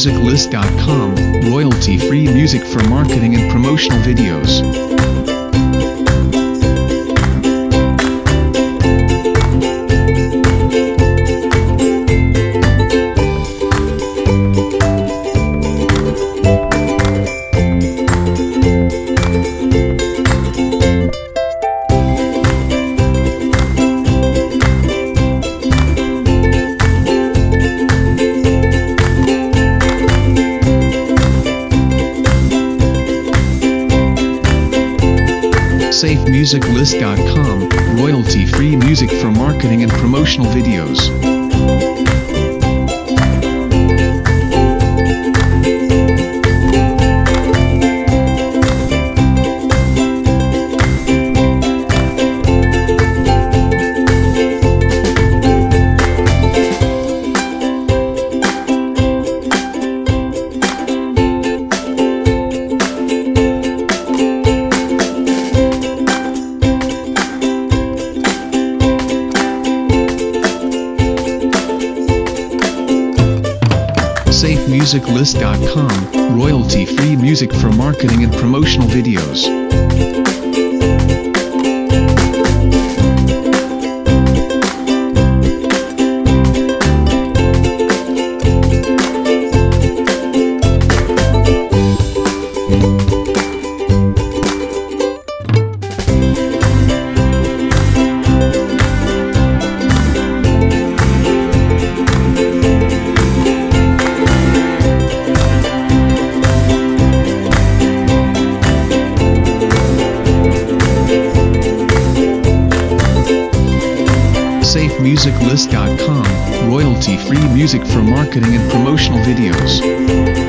SafeMusicList.com, royalty-free music for marketing and promotional videos. SafeMusicList.com, royalty-free music for marketing and promotional videos. SafeMusicList.com, royalty-free music for marketing and promotional videos. SafeMusicList.com, royalty-free music for marketing and promotional videos.